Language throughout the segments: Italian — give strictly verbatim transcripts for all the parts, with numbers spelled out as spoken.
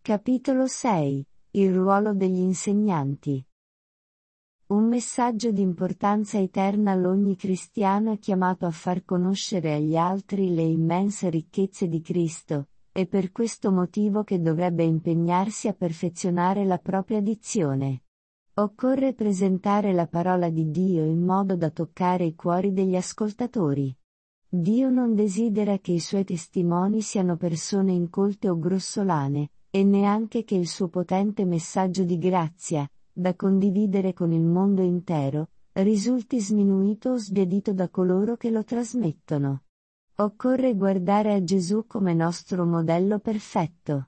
Capitolo sei. Il ruolo degli insegnanti. Un messaggio di importanza eterna all'ogni cristiano è chiamato a far conoscere agli altri le immense ricchezze di Cristo, e per questo motivo che dovrebbe impegnarsi a perfezionare la propria dizione. Occorre presentare la parola di Dio in modo da toccare i cuori degli ascoltatori. Dio non desidera che i suoi testimoni siano persone incolte o grossolane, e neanche che il suo potente messaggio di grazia, da condividere con il mondo intero, risulti sminuito o sbiadito da coloro che lo trasmettono. Occorre guardare a Gesù come nostro modello perfetto.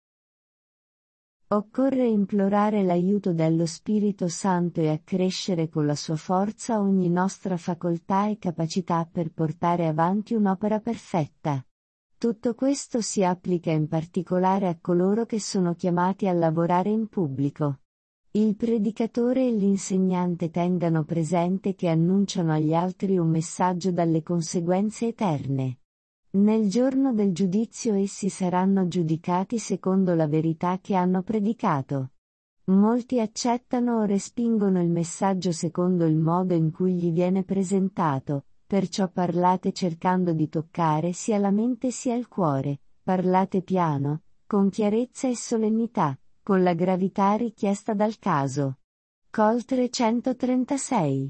Occorre implorare l'aiuto dello Spirito Santo e accrescere con la sua forza ogni nostra facoltà e capacità per portare avanti un'opera perfetta. Tutto questo si applica in particolare a coloro che sono chiamati a lavorare in pubblico. Il predicatore e l'insegnante tengano presente che annunciano agli altri un messaggio dalle conseguenze eterne. Nel giorno del giudizio essi saranno giudicati secondo la verità che hanno predicato. Molti accettano o respingono il messaggio secondo il modo in cui gli viene presentato, perciò parlate cercando di toccare sia la mente sia il cuore, parlate piano, con chiarezza e solennità, con la gravità richiesta dal caso. Col trecentotrentasei.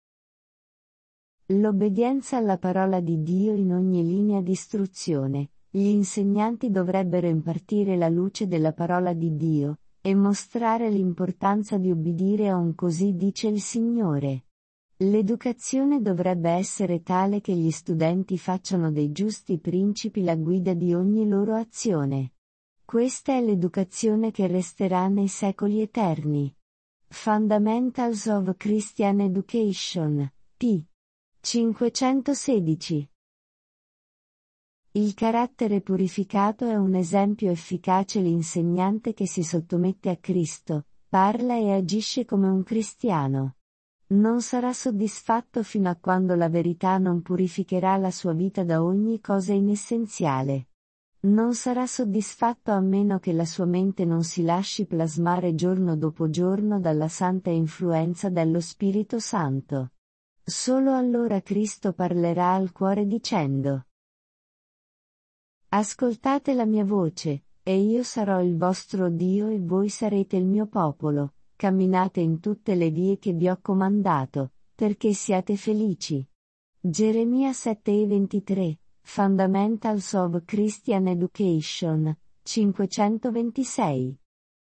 L'obbedienza alla parola di Dio in ogni linea di istruzione. Gli insegnanti dovrebbero impartire la luce della parola di Dio, e mostrare l'importanza di obbedire a un così dice il Signore. L'educazione dovrebbe essere tale che gli studenti facciano dei giusti principi la guida di ogni loro azione. Questa è l'educazione che resterà nei secoli eterni. Fundamentals of Christian Education, p. cinquecentosedici. Il carattere purificato è un esempio efficace. L'insegnante che si sottomette a Cristo, parla e agisce come un cristiano. Non sarà soddisfatto fino a quando la verità non purificherà la sua vita da ogni cosa inessenziale. Non sarà soddisfatto a meno che la sua mente non si lasci plasmare giorno dopo giorno dalla santa influenza dello Spirito Santo. Solo allora Cristo parlerà al cuore dicendo: Ascoltate la mia voce, e io sarò il vostro Dio e voi sarete il mio popolo. Camminate in tutte le vie che vi ho comandato, perché siate felici. Geremia sette e ventitré, Fundamentals of Christian Education, cinquecentoventisei.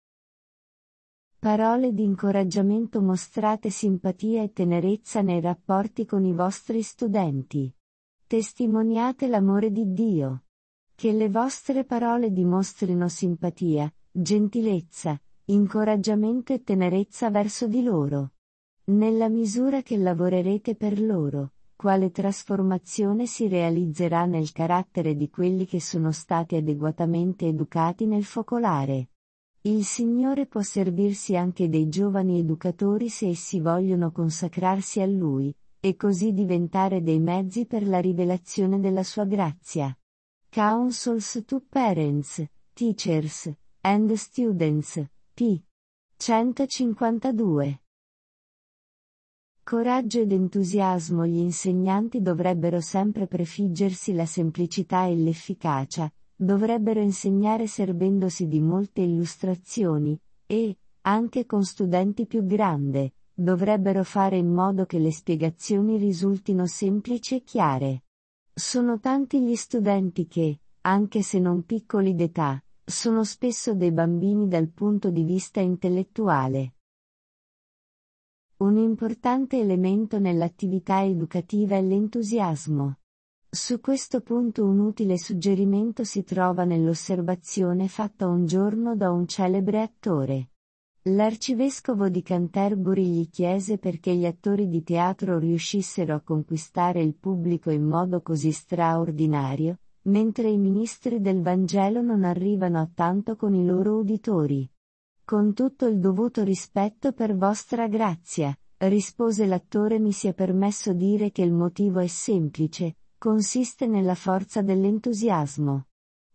Parole di incoraggiamento. Mostrate simpatia e tenerezza nei rapporti con i vostri studenti. Testimoniate l'amore di Dio. Che le vostre parole dimostrino simpatia, gentilezza, incoraggiamento e tenerezza verso di loro. Nella misura che lavorerete per loro, quale trasformazione si realizzerà nel carattere di quelli che sono stati adeguatamente educati nel focolare. Il Signore può servirsi anche dei giovani educatori se essi vogliono consacrarsi a Lui, e così diventare dei mezzi per la rivelazione della sua grazia. Counsels to Parents, Teachers, and Students, p. centocinquantadue. Coraggio ed entusiasmo. Gli insegnanti dovrebbero sempre prefiggersi la semplicità e l'efficacia, dovrebbero insegnare servendosi di molte illustrazioni, e, anche con studenti più grandi, dovrebbero fare in modo che le spiegazioni risultino semplici e chiare. Sono tanti gli studenti che, anche se non piccoli d'età, sono spesso dei bambini dal punto di vista intellettuale. Un importante elemento nell'attività educativa è l'entusiasmo. Su questo punto un utile suggerimento si trova nell'osservazione fatta un giorno da un celebre attore. L'arcivescovo di Canterbury gli chiese perché gli attori di teatro riuscissero a conquistare il pubblico in modo così straordinario, mentre i ministri del Vangelo non arrivano a tanto con i loro uditori. Con tutto il dovuto rispetto per vostra grazia, rispose l'attore, mi sia permesso dire che il motivo è semplice, consiste nella forza dell'entusiasmo.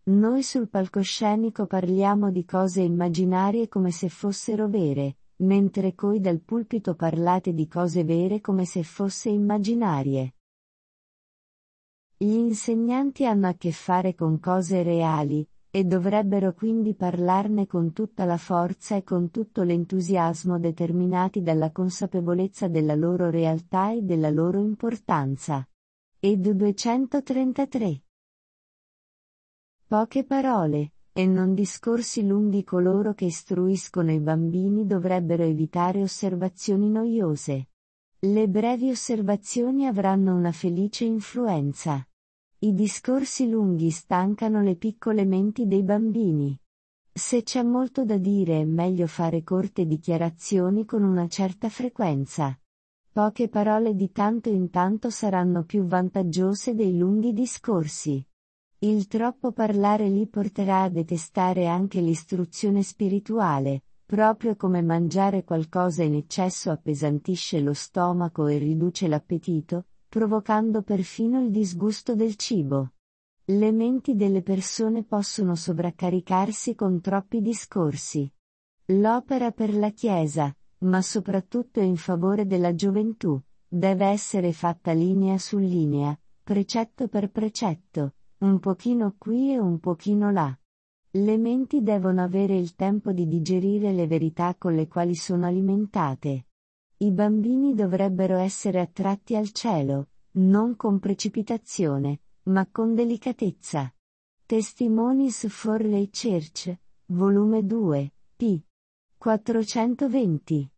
Noi sul palcoscenico parliamo di cose immaginarie come se fossero vere, mentre coi dal pulpito parlate di cose vere come se fosse immaginarie. Gli insegnanti hanno a che fare con cose reali, e dovrebbero quindi parlarne con tutta la forza e con tutto l'entusiasmo determinati dalla consapevolezza della loro realtà e della loro importanza. Ed duecentotrentatré. Poche parole, e non discorsi lunghi. Coloro che istruiscono i bambini dovrebbero evitare osservazioni noiose. Le brevi osservazioni avranno una felice influenza. I discorsi lunghi stancano le piccole menti dei bambini. Se c'è molto da dire è meglio fare corte dichiarazioni con una certa frequenza. Poche parole di tanto in tanto saranno più vantaggiose dei lunghi discorsi. Il troppo parlare li porterà a detestare anche l'istruzione spirituale, proprio come mangiare qualcosa in eccesso appesantisce lo stomaco e riduce l'appetito, provocando perfino il disgusto del cibo. Le menti delle persone possono sovraccaricarsi con troppi discorsi. L'opera per la Chiesa, ma soprattutto in favore della gioventù, deve essere fatta linea su linea, precetto per precetto, un pochino qui e un pochino là. Le menti devono avere il tempo di digerire le verità con le quali sono alimentate. I bambini dovrebbero essere attratti al cielo, non con precipitazione, ma con delicatezza. Testimonies for the Church, volume due, p. quattrocentoventi.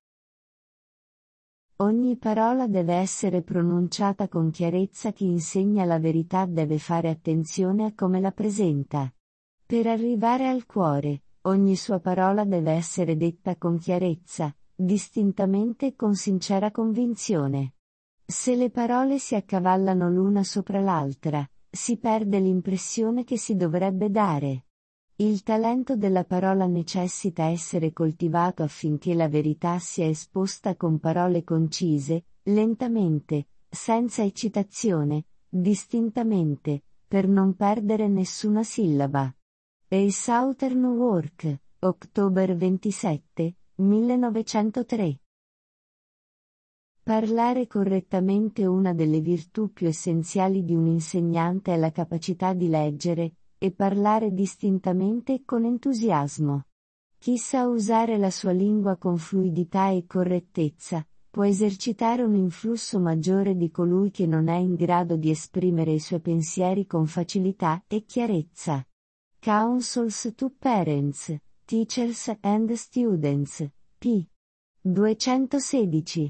Ogni parola deve essere pronunciata con chiarezza. Chi insegna la verità deve fare attenzione a come la presenta. Per arrivare al cuore, ogni sua parola deve essere detta con chiarezza, distintamente e con sincera convinzione. Se le parole si accavallano l'una sopra l'altra, si perde l'impressione che si dovrebbe dare. Il talento della parola necessita essere coltivato affinché la verità sia esposta con parole concise, lentamente, senza eccitazione, distintamente, per non perdere nessuna sillaba. A Southern Work, ottobre ventisette, millenovecentotre. Parlare correttamente. Una delle virtù più essenziali di un insegnante è la capacità di leggere, e parlare distintamente e con entusiasmo. Chi sa usare la sua lingua con fluidità e correttezza, può esercitare un influsso maggiore di colui che non è in grado di esprimere i suoi pensieri con facilità e chiarezza. Counsels to Parents, Teachers and Students, p. duecentosedici.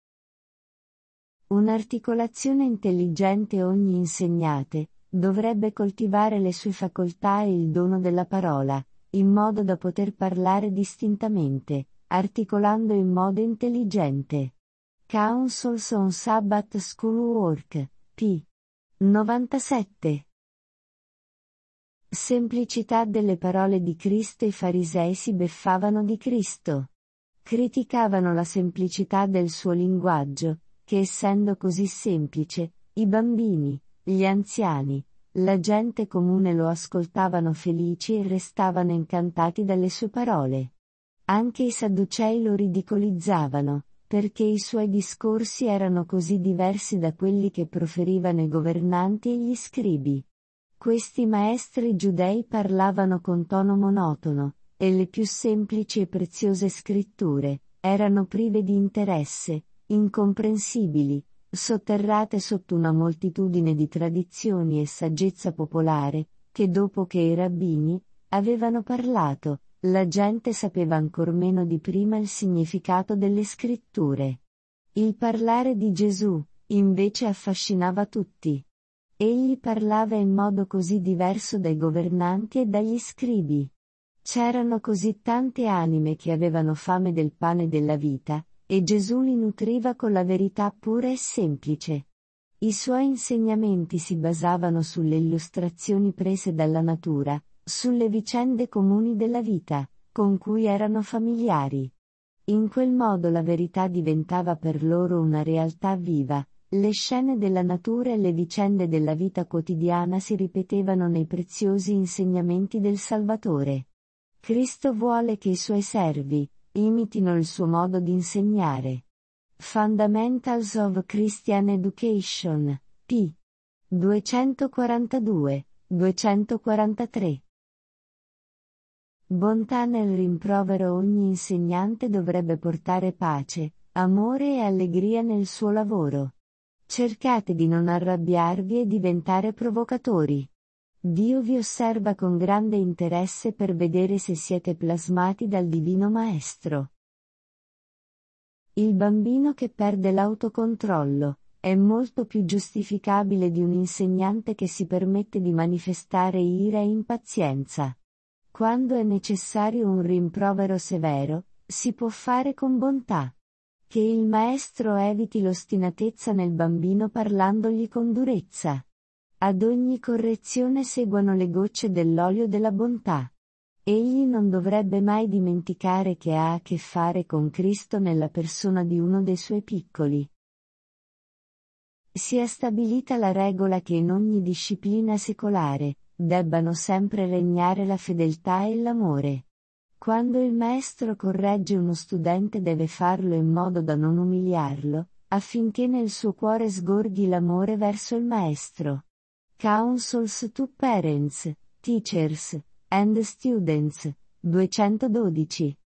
Un'articolazione intelligente. Ogni insegnante dovrebbe coltivare le sue facoltà e il dono della parola, in modo da poter parlare distintamente, articolando in modo intelligente. Counsels on Sabbath School Work, p. novantasette. Semplicità delle parole di Cristo. I farisei si beffavano di Cristo. Criticavano la semplicità del suo linguaggio, che essendo così semplice, i bambini, gli anziani, la gente comune lo ascoltavano felici e restavano incantati dalle sue parole. Anche i sadducei lo ridicolizzavano, perché i suoi discorsi erano così diversi da quelli che proferivano i governanti e gli scribi. Questi maestri giudei parlavano con tono monotono, e le più semplici e preziose scritture erano prive di interesse, incomprensibili, sotterrate sotto una moltitudine di tradizioni e saggezza popolare, che dopo che i rabbini avevano parlato, la gente sapeva ancor meno di prima il significato delle scritture. Il parlare di Gesù, invece, affascinava tutti. Egli parlava in modo così diverso dai governanti e dagli scribi. C'erano così tante anime che avevano fame del pane della vita, e Gesù li nutriva con la verità pura e semplice. I suoi insegnamenti si basavano sulle illustrazioni prese dalla natura, sulle vicende comuni della vita, con cui erano familiari. In quel modo la verità diventava per loro una realtà viva, Le scene della natura e le vicende della vita quotidiana si ripetevano nei preziosi insegnamenti del Salvatore. Cristo vuole che i suoi servi imitino il suo modo di insegnare. Fundamentals of Christian Education, p. duecentoquarantadue duecentoquarantatré. Bontà nel rimprovero. Ogni insegnante dovrebbe portare pace, amore e allegria nel suo lavoro. Cercate di non arrabbiarvi e diventare provocatori. Dio vi osserva con grande interesse per vedere se siete plasmati dal Divino Maestro. Il bambino che perde l'autocontrollo è molto più giustificabile di un insegnante che si permette di manifestare ira e impazienza. Quando è necessario un rimprovero severo, si può fare con bontà. Che il maestro eviti l'ostinatezza nel bambino parlandogli con durezza. Ad ogni correzione seguono le gocce dell'olio della bontà. Egli non dovrebbe mai dimenticare che ha a che fare con Cristo nella persona di uno dei suoi piccoli. Si è stabilita la regola che in ogni disciplina secolare debbano sempre regnare la fedeltà e l'amore. Quando il maestro corregge uno studente deve farlo in modo da non umiliarlo, affinché nel suo cuore sgorghi l'amore verso il maestro. Counsels to Parents, Teachers, and Students, duecentododici.